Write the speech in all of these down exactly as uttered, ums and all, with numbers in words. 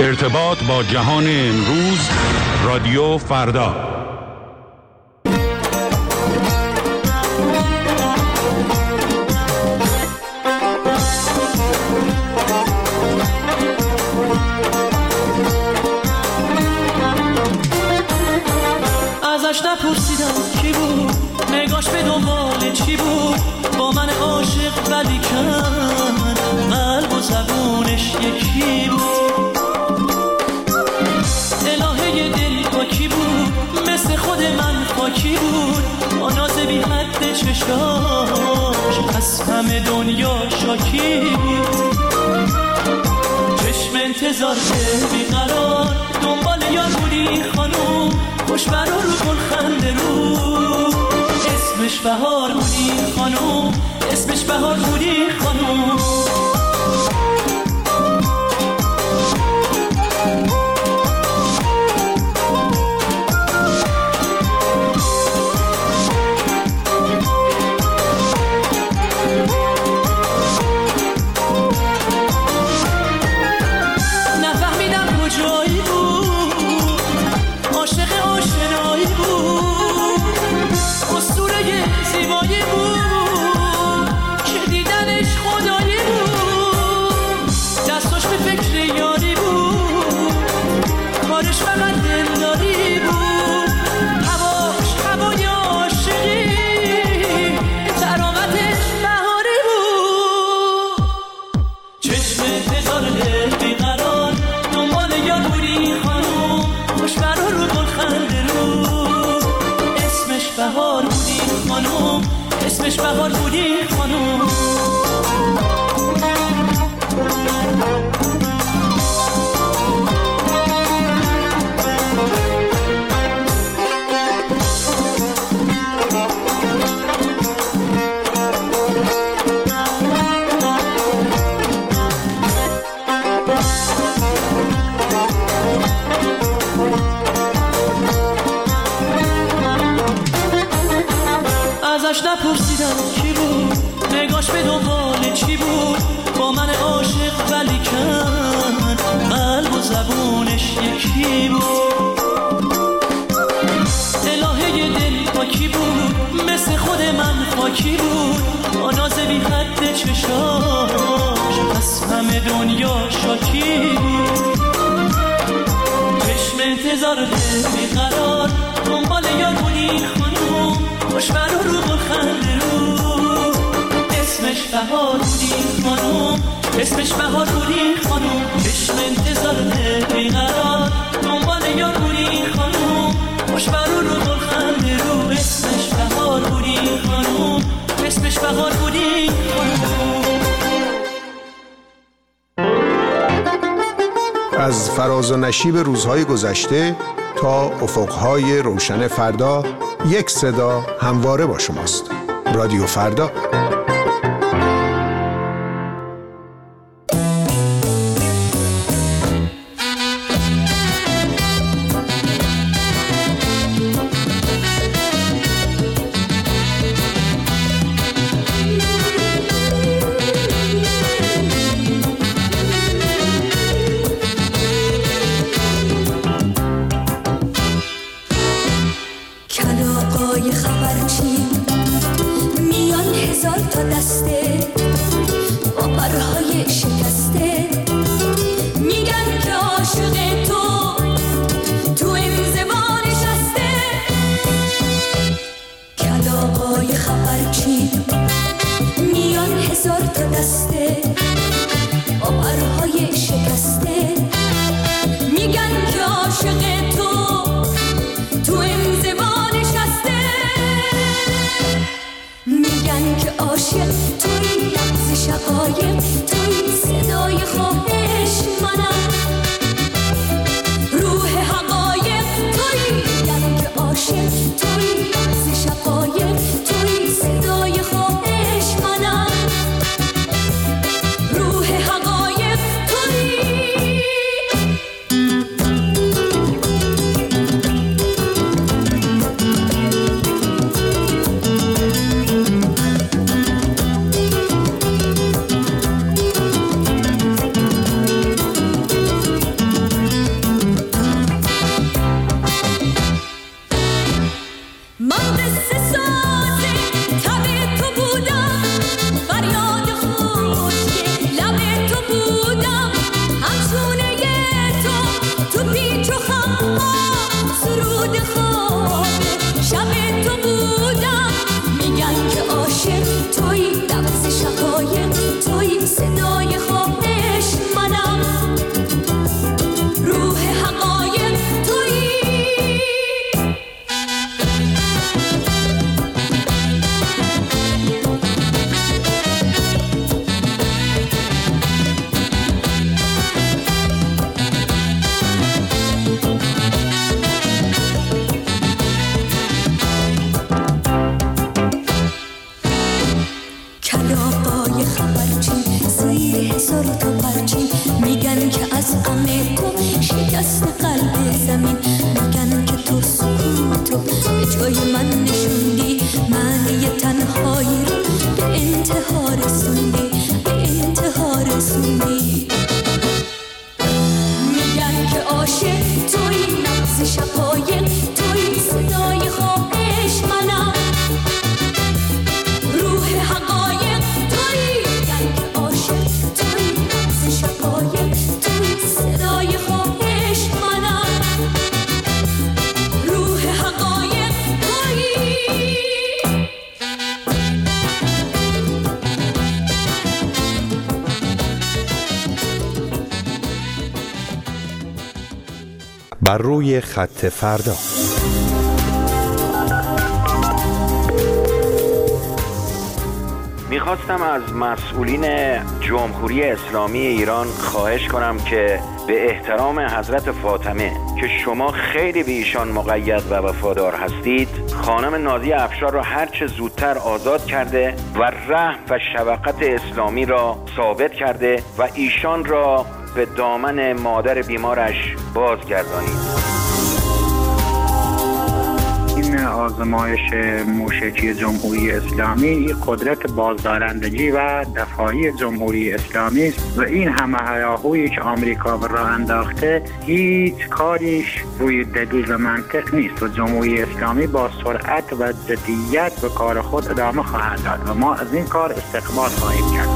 ارتباط با جهان امروز، رادیو فردا. ازش نپرسیدم کی بود، نگاش به دنبال چی بود، با من عاشق ولی کن قلب و زبونش یکی بود. الهه دل با کی بود، مثل خود من پاکی بود، با ناز بی حد چشاش از همه دنیا شاکی بود. چشم انتظار بیقرار دنبال یار بودی خانوم، خوشبرا رو گل خنده رو، اسمش بهار بودی خانوم، اسمش بهار بودی خانوم. بهار بودی خانوم، اسمش بهار بودی خانوم. ازش نپرسیدم کی بود، نگاش به دنبال چی بود، با من عاشق ولی کن قلب و زبونش یکی بود. الهه دل با کی بود، مثل خود من پاکی بود، با ناز بی حد چشاش از همه دنیا شاکی بود. چشم انتظار دل بیقرار دنبال یار بودی خانوم، خوشبرا رو گل خنده رو، اسمش بهار بودی خانوم، اسمش بهار بودی خانوم. چشم انتظار دل بیقرار دنبال یار بودی خانوم، خوشبرا رو گل خنده رو، اسمش بهار بودی خانوم، اسمش بهار بودی خانوم. از فراز و نشیب روزهای گذشته تا افقهای روشن فردا، یک صدا همواره با شماست. رادیو فردا. خبرچی میان هزار بر روی خط فردا. میخواستم از مسئولین جمهوری اسلامی ایران خواهش کنم که به احترام حضرت فاطمه که شما خیلی به ایشان مقید و وفادار هستید، خانم نازیه افشار را هرچه زودتر آزاد کرده و رحم و شفقت اسلامی را ثابت کرده و ایشان را به دامن مادر بیمارش بازگردانید. این آزمایش موشکی جمهوری اسلامی قدرت بازدارندگی و دفاعی جمهوری اسلامی است و این همه هیاهویی که آمریکا به راه انداخته هیچ کاریش روی دلیل و منطق نیست و جمهوری اسلامی با سرعت و جدیت به کار خود ادامه خواهد داد و ما از این کار استقبال خواهیم کرد.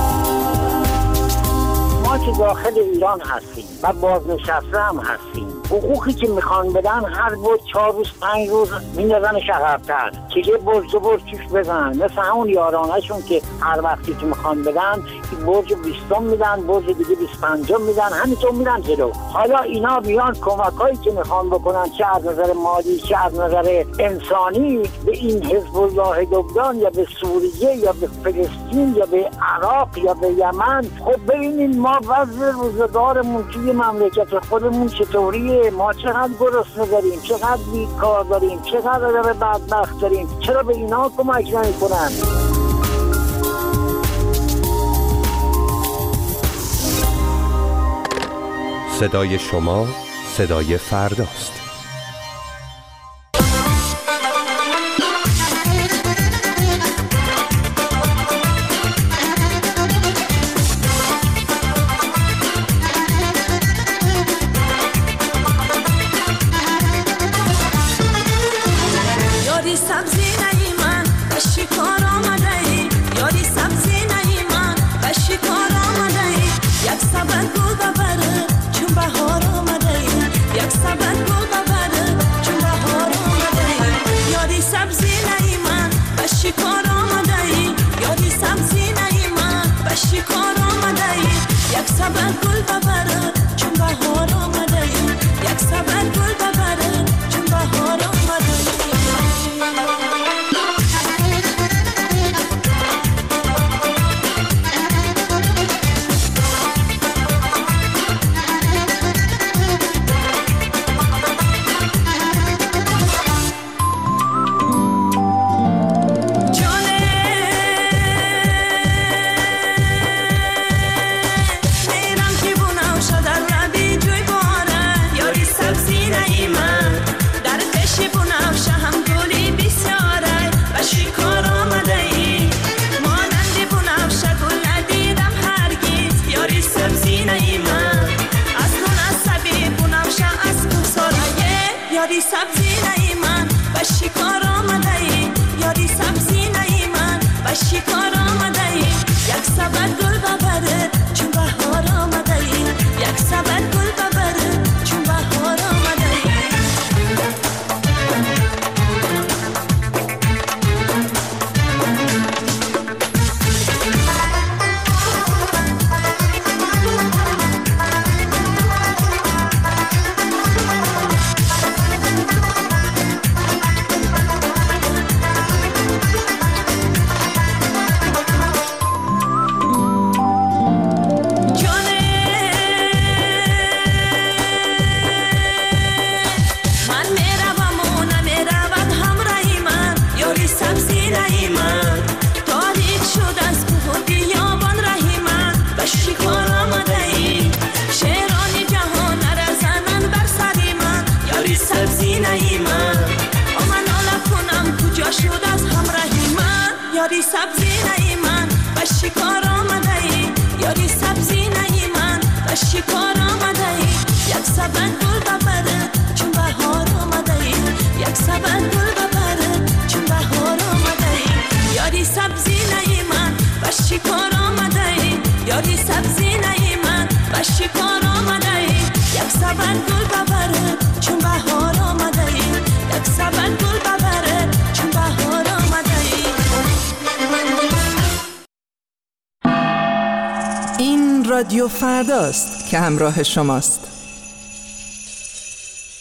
ما که داخل ایران هستیم و بازنشسته هم هستیم، حقوقی که میخوان بدن هر بود چهار روز پنج روز میندازن شهرتر که یه برج دو برج توش بزنن، مثل همون یارانهشون که هر وقتی که میخوان بدن برج بیستم میدن، برج دیگه بیست پنجم میدن، همینطور میدن جلو. حالا اینا بیان کمکایی که میخوان بکنن چه از نظر مالی چه از نظر انسانی به این حزب الله لبنان یا به سوریه یا به فلسطین یا به عراق یا به یمن، خب ببینید ما وضع روزگارمون توی مملکت خودمون چطوریه، ما چقدر گرسنه داریم، چقدر بیکار داریم، چقدر آدم بدبخت داریم، چرا به اینا کمک نمی‌کنن؟ صدای شما صدای فرداست. این رادیو فرداست که همراه شماست.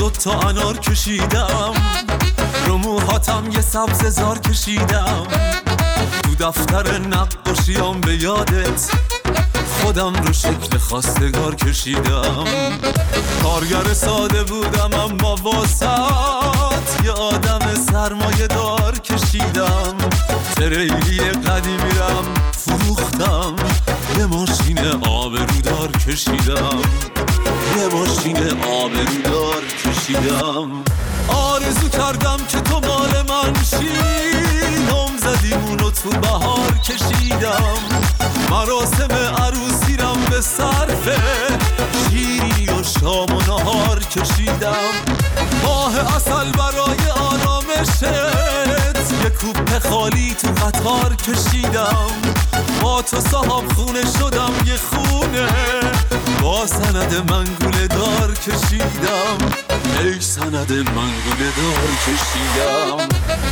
دوتا انار کشیدم، رو موهاتم یه سبز زار کشیدم، تو دفتر نقاشیام به یادت خودم رو شکل خواستگار کشیدم. کارگر ساده بودم اما واسط یه آدم سرمایه دار کشیدم. تریلی قدیمیرم فروختم، یه ماشین آبرودار کشیدم، یه ماشین آبرودار کشیدم. آرزو کردم که تو مال من شی، نام زدیمونو تو بهار کشیدم. مراسم عروسیرم به صرفه شیرینی و شام و نهار کشیدم. ماه عسل برای آرامشت یه کوپه خالی تو قطار کشیدم. با تو صاحب خونه شدم یه خونه، با سند منگوله دار کشیدم، ای سند منگوله دار کشیدم.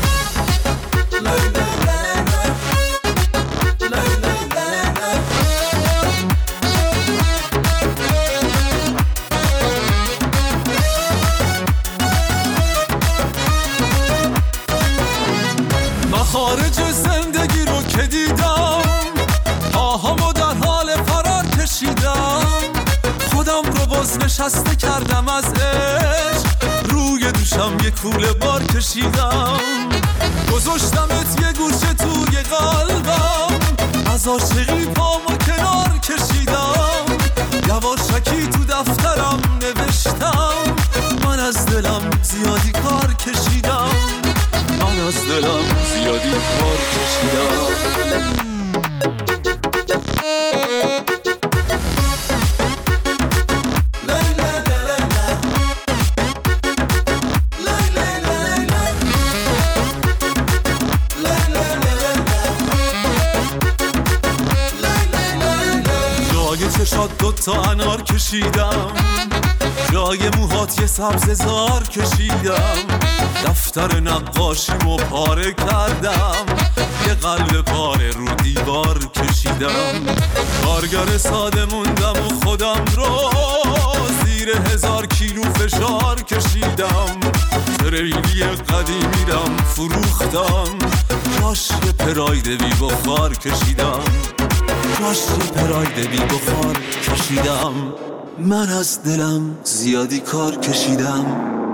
مخارج زندگی رو که دیدم، پاهامو در حال فرار کشیدم. خودم رو باز نشسته کردم از عشق، روی دوشم یه کوله بار کشیدم. گذاشتمت یه گوشه توی قلبم، از عاشقی پامو کنار کشیدم. یواشکی تو دفترم نوشتم، من از دلم زیادی کار کشیدم، من از دلم زیادی کار کشیدم. جای چشات دوتا انار کشیدم، جای موهات یه سبز زار کشیدم. دفتر نقاشیمو پاره کردم، یه قلب پاره رو دیوار کشیدم. کارگر ساده موندم و خودم رو زیر هزار کیلو فشار کشیدم. تریلی قدیمیرم فروختم، جاش یه پراید بی بخار کشیدم، جاش یه پراید بی بخار کشیدم. من از دلم زیادی کار کشیدم.